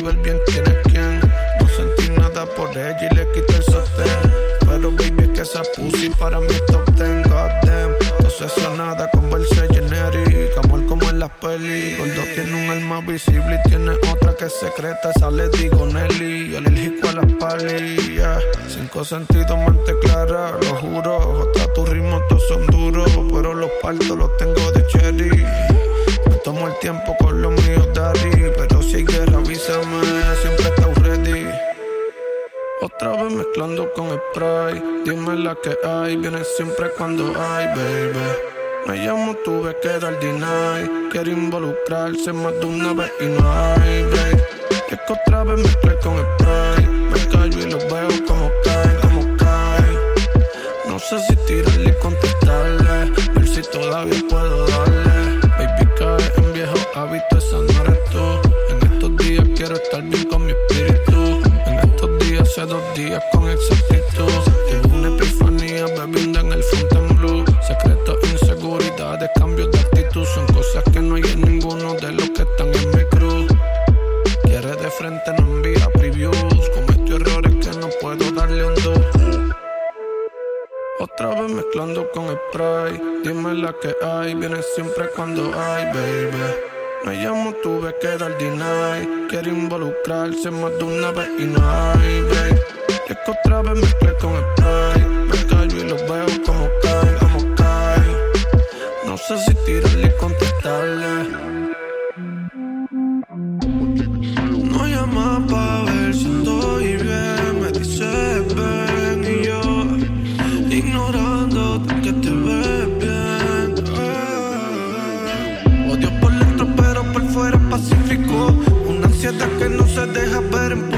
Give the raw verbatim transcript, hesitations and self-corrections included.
ver bien quién es quién. No sentí nada por ella y le quité el sostén. Pero baby es que esa pussy para mí top ten, goddamn. Entonces eso nada, converse genérica, amor como en las pelis. Gordo tiene un alma visible y tiene otra que es secreta. Esa le digo Nelly, alérgico a las pali, yeah. Cinco sentidos, mente clara, lo juro. Otra tu ritmo, todos son duros, pero los partos los tengo de cherry. Me tomo el tiempo con los míos, daddy. Pero si hay guerra, avísame, siempre está ready. Otra vez mezclando con spray. Dime la que hay, viene siempre cuando hay, baby. Me llamo, tuve que dar deny. Quiere involucrarse más de una vez y no hay break. Es que otra vez mezclé con spray. Me callo y los veo como caen, como caen. No sé si tirarle y contestarle, ver si todavía puedo darle. Baby cae en viejo hábito, esa no eres tú. En estos días quiero estar bien con mi espíritu. En estos días, hace dos días con exactitud. Tuve una epifanía bebiendo en el Fontainebleau. Secretos, inseguridades, cambios de actitud. Son cosas que no hay en ninguno de los que están en mi crew. Quiere de frente, no envía previews. Cometo errores que no puedo darle un do. Otra vez mezclando con spray. Dime la que hay, viene siempre cuando hay, baby. Me llamo, tuve que dar deny. Quiere involucrarse más de una vez y no hay break. Es que otra vez mezclé con spray. Me callo y los veo como caen, como caen. No sé si tirarle y contestarle. No llama pa' ver si estoy bien. Me dice ven y yo ignorándote que te ves bien. Odio por dentro pero por fuera pacífico. Una ansiedad que no se deja ver en